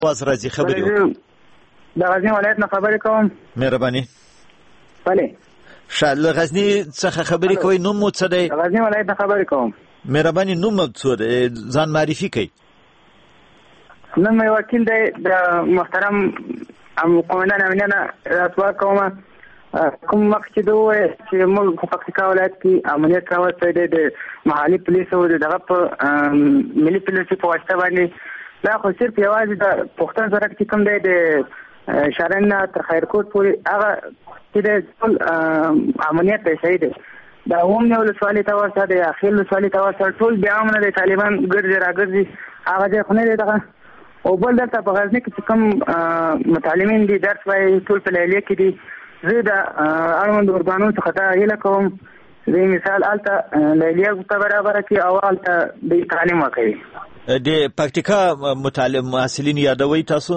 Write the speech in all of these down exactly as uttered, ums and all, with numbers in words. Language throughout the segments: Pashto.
واز راځي خبرې وکړي. د غزنی ولایت نه خبرې کوم. مهرباني. بله. ښه، له غزنی څخه خبرې کوئ. نوم مو څه دی؟ د غزنی ولایت نه خبرې کوم. مهرباني، نوم مو څه دی؟ ځان معرفي کړئ. نوم مې وکیل دی، د محترم قومندان امنیه نه راتوا کومه. کوم وخت چې دوی وایي چې موږ په پکتیکا ولایت کې امنیت راوستی دی د محلي پولیسو د دغه په ملي پولیسو په واسطه باندې، دا خو صرف یوازې د پښتون سړک چې کوم دی د شارن نه تر خیرکوټ پورې هغه چې د ټول امنیت دی صحیح دی. د اومنې ولسوالۍ ته ورسه د اخیل ولسوالۍ ته ورسه ټول بیا هم نه د طالبان ګرځي راګرځي، هغه ځای خو نه دی دغه. او بل دلته په غزني کې چې کوم متعلمین دي درس وایي ټول په لیلیه کې دي. زه د اړوندو ارګانونو څخه دا هیله کوم چې مثال هلته لیلیه ورته برابره کړي او هلته د تعلیم وکړي. د پکتیکا متعلم محصلین یادوي تاسو؟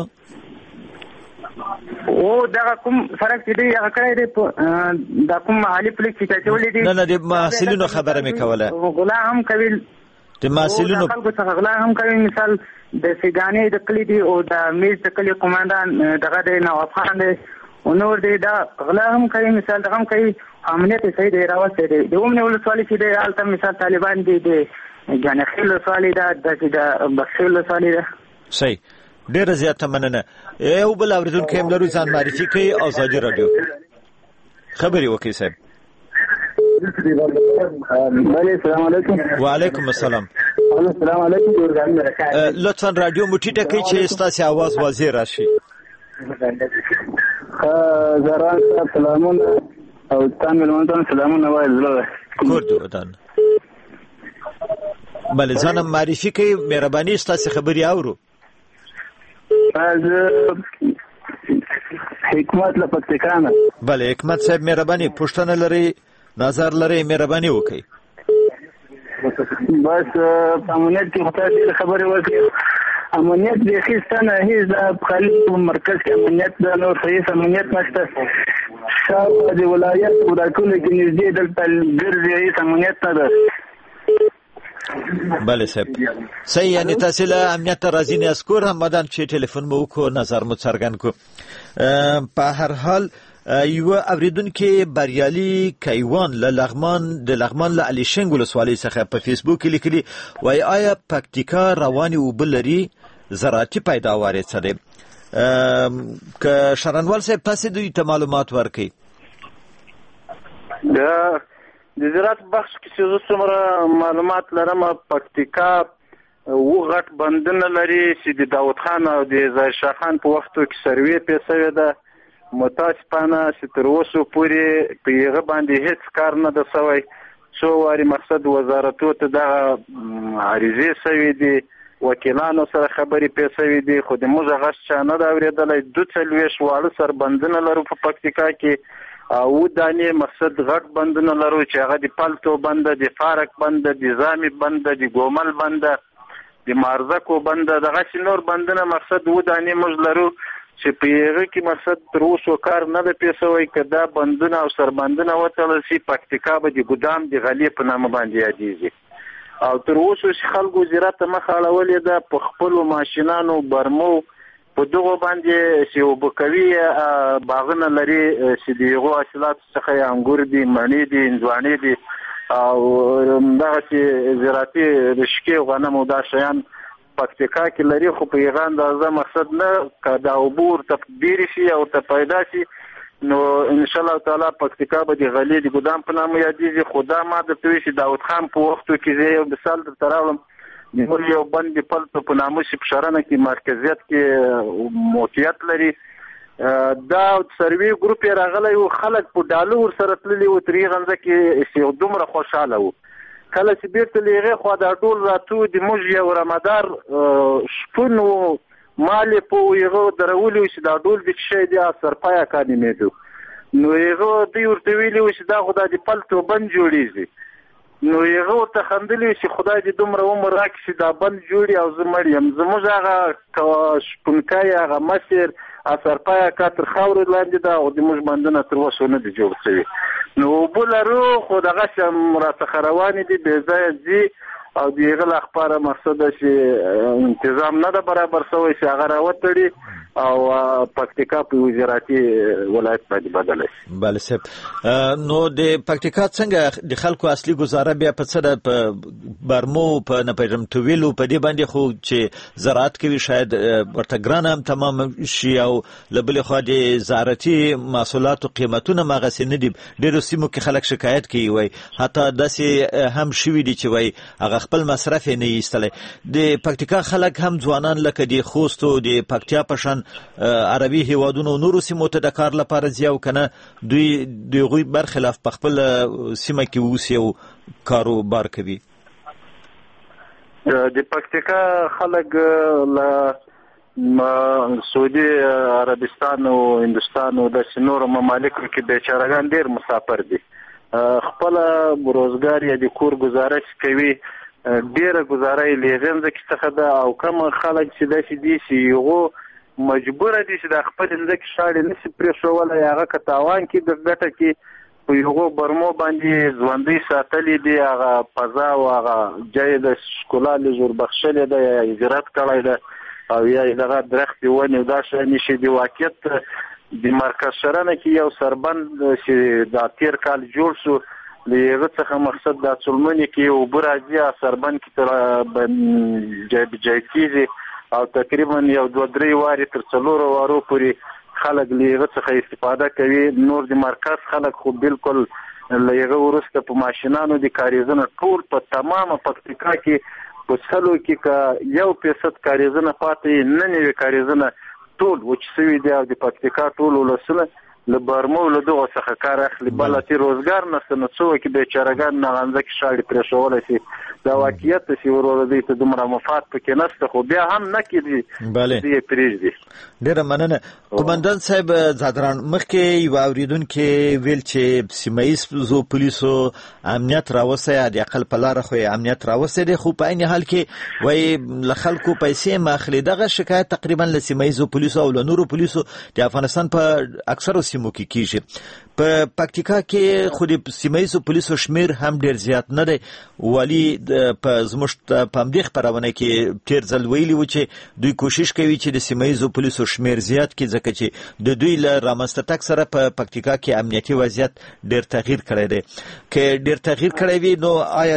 او دغه کوم سړک چې دی هغه کړی دی د کوم محلي پولیس چې اچولی دي. نه نه، د محصلینو خبره مې کوله. غلا هم کوي د محصلینو، خلکو څخه غلا هم کوي. مثال د سیګانې د کلي دی او د میز د کلي قومندان دغه دی نواب خان دی او نور دی، دا غلا هم کوي. مثال دغه هم کوي. امنیت صحیح دی راوستی دی. د اومنې ولسوالۍ چې دی هلته مثال طالبان دي د جانخیل ولسوالۍ ده، داسې د بخشي ولسوالۍ ده. صحیح، ډېره زیاته مننه. یو بل اورېدونکی هم لرو، ځان معرفي کوي. ازادي راډیو خبرې وکړئ صاحب. السلام علیکم. وعلیکم السلام. السلام علیکم. لطفا رادیو مو ټیټه کړئ چې ستاسې اواز واضح راشي. زران صاحب سلامونه او تاسو ملمنو سلامونه وایم. زړه کور دې ودان. بله، ځان معرفي کوي. مهرباني ستاسې خبرې اورو. از حکمت له پکتیکا نه. بله حکمت صاحب، مهرباني پوښتنه لرئ، نظر لرئ، مهرباني وکړئ. بس امنیت کې خدای دې خبرې وکړي. امنیت دې خسته نه هیڅ د خالي مرکز کې امنیت د نور صحیح امنیت نشته. شاو د ولایت او د کله کې نږدې دلته ګرځي هیڅ امنیت نه ده. بله صاحب، صحیح. یعنی تاسو له امنیت ته راضي نه یاست. کور هم مدام چې ټلیفون مو وکړو نظر مو څرګند کړو. په هر حال یو اوریدونکي بریالي کیوان له لغمان د لغمان له علیشنګ ولسوالۍ څخه په فیسبوک کې لیکلي وایي آیا پکتیکا روانې اوبه لري؟ زراعتي پیداوار یې څه دی؟ که شرنوال صاحب تاسو دوی ته معلومات ورکړئ. د زراعت بخش کې چې زه څومره معلومات لرم، پکتیکا اووه غټ بندونه لري چې د داود خان او د ظاهرشاه خان په وختو کې سروې پرې سوې ده. متاسفانه چې تر اوسه پورې په هغه باندې هیڅ کار نه ده سوی. څو وارې مقصد وزارتو ته دغه عریضې سوي دي، وکیلانو سره خبرې پرې سوي دي، خو د موږ غږ چا نه ده اورېدلی. دوه څلوېښت واړه سربندونه لرو په پکتیکا کې، او دانې مقصد غټ بندونه لرو چې هغه د پلتو بنده، د فارک بنده، د زامي بنده، د ګومل بنده، د مارزکو بنده، دغسې نور بندونه مقصد و دانې موږ لرو چې په هغه کې مقصد تر اوسه کار نه ده پرې سوی. که دا بندونه او سربندونه وتړل شي، پکتیکا به د ګدام د غلې په نامه باندې یادېږي. او تر اوسه چې خلکو زراعت ته مخ اړولې ده په خپلو ماشینانو برمو په دغو باندې چې اوبه کوي باغونه لري چې د هغو حاصلاتو څخه یې انګور دي، مڼې دي، هندواڼې دي او دغسې زراعتي رشقې او غنم او دا شیان پکتیکا کې لري. خو په هغه اندازه مقصد نه که دا اوبه ورته ډېرې شي او ورته پیدا شي نو انشاءالله تعالی پکتیکا به د غلې د ګدام په نامه یادېږي. خو دا ما درته وایي چې داود خان په وختو کې زه یو مثال درته راوړم. زموږ یو بند د پلتو په نامه چې په شرنه کې مرکزیت کې موقعیت لري، دا سروې ګروپ یې راغلی و، خلک په ډالو ورسره تللي و، تر هغه ځای کې دومره خوشحاله و. کله چې بیرته له هغې خوا دا ټول راتو د موږ یو رمدار شپون و، مال یې په هغه درولي و چې دا ډول د څه شی دی، سرپای اکاډمي. نو هغه دوی ورته ویلي و چې دا خو دا د پلتو بند جوړېږي. نو هغه ورته خندلي چې خدای دې دومره عمر راکړي چې دا بند جوړي او زه مړ یم. زموږ هغه شپونکی هغه مشر سرپای اکا تر خاورې لاندې ده او د موږ بندونه تر اوسه نه دي جوړ شوي. نو اوبه لرو خو دغسې هم راڅخه روانې دي، بې ځایه ځي او د هغه لپاره مقصد چې تنظیم نه ده برابر شوی چې هغه راوتړي او پکتیکا په وزارتي ولایت باندې بدل شي. بله صاحب، نو د پکتیکا څنګه د خلکو اصلي گزاره بیا په څه ده؟ په برمو په نپیژم تویلو په دې باندې خو چې زراعت کوي شاید ورته ګران هم تمام شي او له بلې خوا د زراعتي محصولاتو قیمتونه مغسې نه دي. ډېرو سیمو کې خلک شکایت کوي، وایي حتی داسې هم شوي دي چې وایي هغه خپل مصرف یې نه ایستلی. د پکتیکا خلک هم ځوانان لکه د خوست او د پکتیا په شان عربي هیوادونو نورو سیمو ته د کار لپاره ځي او کنه دوی د هغوی برخلاف په خپل سیمه کې اوسي او کاروبار کوي. د پکتیکا خلک له سعودي عربستان او هندوستان او د نورو ممالکو کې بیچارهګان ډېر مسافر دي، خپل روزګار یا د کور گزارش کوي، ډېره گزاره یې لیغنځه کې څخه ده او کوم خلک چې داسې دي چې هغو مجبور دي چې د خپل ځمکې شاړې نشي پرېښودلی، هغه که تاوان کې د ګټه کې په هغو برمو باندې ژوندۍ ساتلي دي، هغه فضا او هغه ځای د ښکلا له زور بخښلې ده یا زراعت کړی ده او یا دغه درختې ونې او دا شیان شي. د واقعیت د مرکز شرنه کې یو سربند چې دا تیر کال جوړ شو، له هغه څخه مقصد دا څلمنې کې اوبه راځي، سربند کې تر جای کېږي او تقریبا یو دوه درې وارې تر څلورو وارو پورې خلک له هغه څخه استفاده کوي. نور د مرکز خلک خو بالکل له هغه وروسته په ماشینانو د کاریزونه ټول په تمامه پکتیکا کې په سلو کې که یو فیصد کاریزونه پاتې نه نوي کاریزونه ټول وچ شوي دي او د پکتیکا ټول ولسونه له برمو له دغو څخه کار اخلي. بله چې روزګار نشته نو څه وکړي بیچارهګان نغانځه کې شاړې پرېښولی شي. دا واقعیت چې وروره دوی ته دومره مفاد پکې نشته خو بیا هم نه کېږي دوی یې پرېږدي. ډېره مننه قومندان صاحب. زادران مخکې یوه اورېدونکي ویل چې سیمه ییزو پولیسو امنیت راوستی، د اقل په لاره خو یې امنیت راوستی دی، خو په عین حال کې وایي له خلکو پیسې هم اخلي. دغه شکایت تقریبا له سیمه ییزو پولیسو او له نورو پولیسو د افغانستان په اکثرو سیمو کې کېږي. په پکتیکا کې خو د سیمه ییزو پولیسو شمیر هم ډېر زیات نه دی. والي په زموږ په همدې خپرونه کې تېر ځل ویلي و چې دوی کوشش کوي چې د سیمه ییزو پولیسو شمیر زیات کړي، ځکه چې د دوی له رامنځته تګ سره په پکتیکا کې امنیتي وضعیت ډېر تغییر کړی دی. که ډېر تغییر کړی وي نو آیا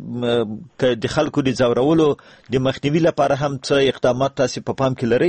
د د خلکو د ځورولو د مخنیوي لپاره هم څه اقدامات تاسې په پام کې لرئ؟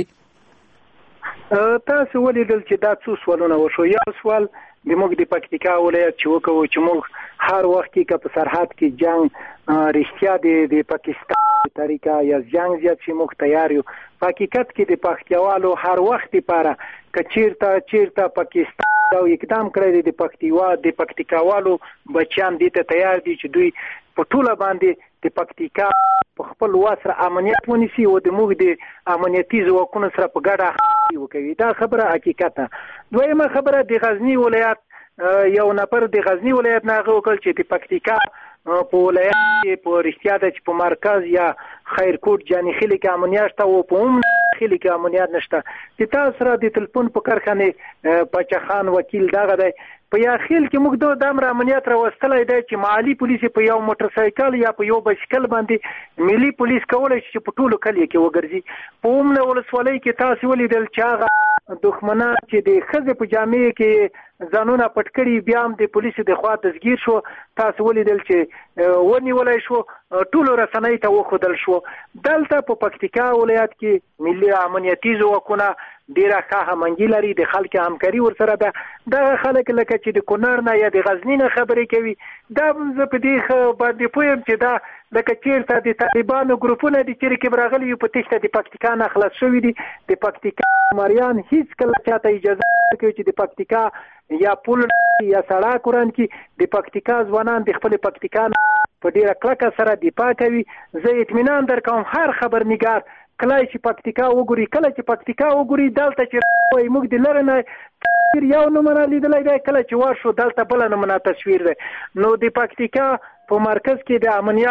تاسو ولیدل چې دا څو سوالونه وشو. یو سوال د موږ د پکتیکا ولایت چې وکړو چې موږ هر وخت کې که په سرحد کې جنگ رښتیا د پاکستان په طریقه یا جنگ زیات چې موږ تیار یو. په حقیقت کې د پکتیاوالو هر وخت لپاره که چیرته چیرته پاکستان دا اقدام کړی دی د پکتیوا د پکتیکاوالو بچیان دې ته تیار دي چې دوی په ټوله باندې د پکتیکا په خپل واس سره امنیت ونیسي او د موږ د امنیتي ځواکونو سره په ګډه وکوي. دا خبره حقیقت ده. دویمه خبره د غزنی ولایت یو نفر د غزنی ولایت نه هغه وکړ چې د پکتیکا په ولایت کې په رښتیا ده چې په مرکز یا خیرکوټ جاني خیلي کې امنیت شته او په عموم خیلي کې امنیت نشته. د تاسو سره د تلیفون په کارخانه پاچاخان وکیل دغه دی په یا خیل کې موږ د امر امنیت راوستلای دی چې مالی پولیس په یو موټر سایکل یا په یو بایسکل باندې ملي پولیس کولای شي په ټولو کلی کې وګرځي. په عموم ولسوالۍ کې تاسو ولیدل چې هغه دښمنان چې د ښځې په جامې کې ځانونه پټ کړي بیا هم د پولیسو د خوا دستګیر شو. تاسو ولیدل چې ونیولی شو، ټولو رسنۍ ته وښودل شو. دلته په پکتیکا ولایت کې ملي امنیتي ځواکونه ډیره ښه همنګي لري، د خلکو همکاري ورسره ده. دغه خلک لکه چې د کونړ نه یا د غزني نه خبرې کوي، دا زه په دې باندې پوهیم چې دا لکه چیرته د طالبانو ګروپونه دي چیرې کې راغلي یو په تېښته د پکتیکا نه خلاص شوي دي. د پکتیکا مریان هیڅ کله چاته اجازه نه کوي چې د پکتیکا یا پل یا سړک ورانکي. د پکتیکا ځوانان د خپل پکتیکا په ډیره کلکه سره دفاع کوي. زه اطمینان درکوم هر خبرنګار کله چې پکتیکا وګوري کله چې پکتیکا وګوري دلته چې موږ د لره نه تصویر یو نمونه لیدلی دی، کله چې ورشو دلته بله نمونه تصویر دی. نو د پکتیکا په مرکز کې د امنیت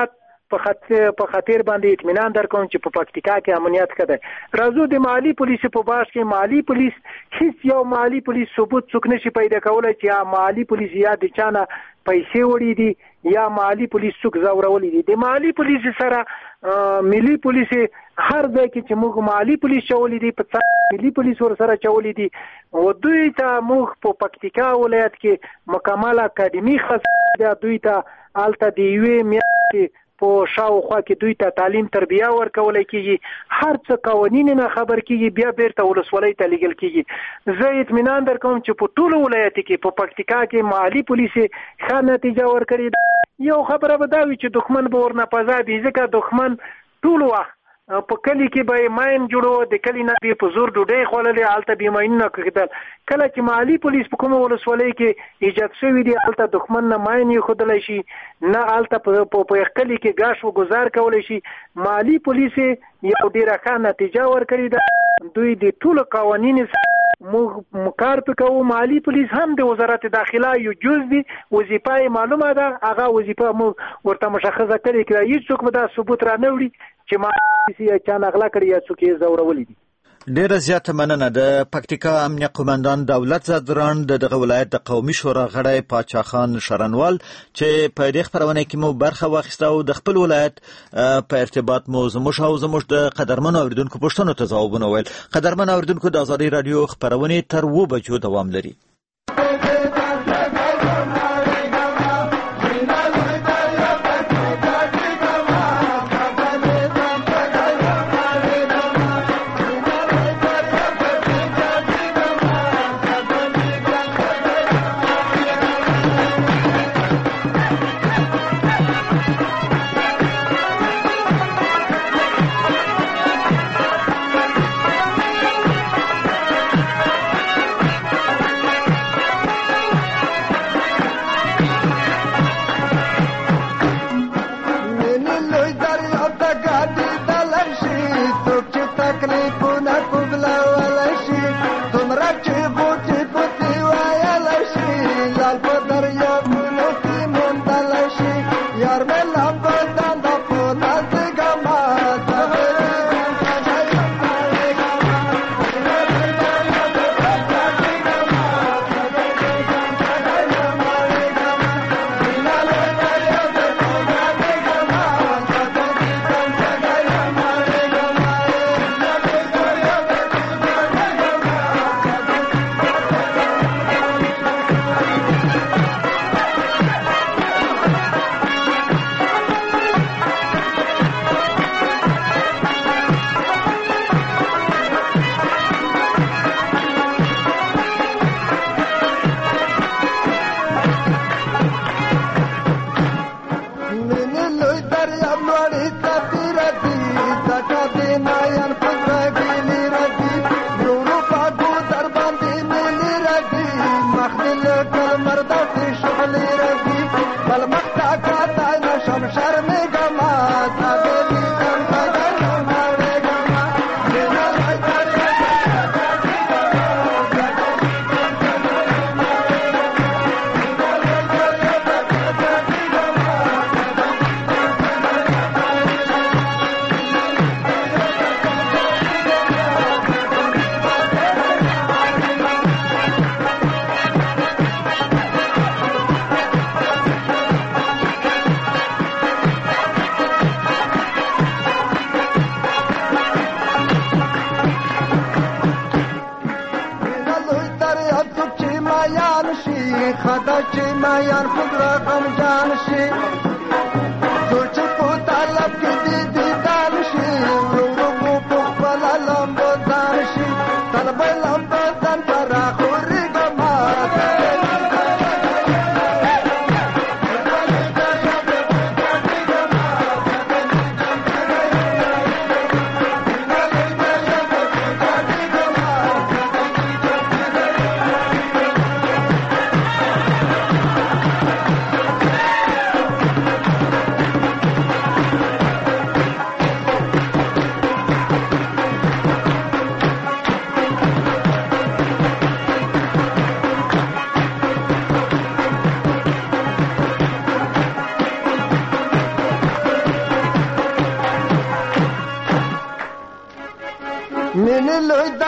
په خاطر په خاطر باندې اطمینان درکوم چې په پکتیکا کې امنیت کده. راځو د مالی پولیس په باش کې مالی پولیس هیڅ یو مالی پولیس ثبوت څوک نشي پیدا کولای چې یا مالی پولیس یا د چانه پیسې وړي دي یا مالی پولیس څوک زورولي دي. د مالی پولیس سره ملي پولیس هر ځای کې چې موږ مالی پولیس چولې دي په ملي پولیس ور سره چولې دي او دوی ته موږ په پکتیکا ولایت کې مکمل اکیډمي خاص دی. دوی ته الته دی وی میاشتې په شاوخوا کې دوی ته تعلیم تربیه ورکول کېږي. هر څه قوانین نه خبر کېږي بیا بیرته ولسوالۍ ته لیږل کېږي. زه اطمینان درکوم چې په ټولو ولایت کې په پکتیکا کې مالی پولیس ښه نتیجه ورکړي. یو خبره به دا وي چې دښمن به ورنه پزابي ځکه دښمن ټول وخت په کلی کې به ماین جوړو د کلی نه به په زور ډوډۍ خوللې الته به ماین نه کېدل. کله چې مالی پولیس په کومه ولسوالۍ کې ایجاد شوی دی الته دښمن نه ماین خودلای شي نه الته په په کلی کې گاش و گزار کولای شي. مالی پولیس یو ډیره ښه نتیجه ورکړي ده. دوی د ټول قوانین موږ مکار پکاو. مالی پولیس هم د وزارت داخله یو جز دی وظیفه معلومه ده هغه وظیفه مو ورته مشخصه کړي کړي هیڅ څوک به دا ثبوت را نه وړي چې مالی یا چا نغلا کړی یا څوک یې زورولي دي. ډیره زیاته مننه. د پکتیکا امنیه قومندان دولت زادران د دغه ولایت د قومي شورا غړی پاچا خان شرنوال چې په دې خبرونه کې مو برخه واخیسته او د خپل ولایت په ارتباط مو زموږ او زموږ د قدرمن اوریدونکو پوښتنو ته ځوابونه ویل. قدرمن اوریدونکو د آزادۍ رادیو خبرونه تر و بجو دوام لري.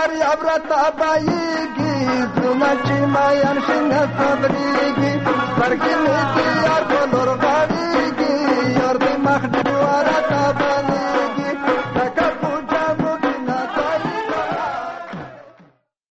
دریاب را تابایگی زمچی مایان شنه صبریگی برگی میتی یار بلور غاریگی یار دی مخدوارا تاب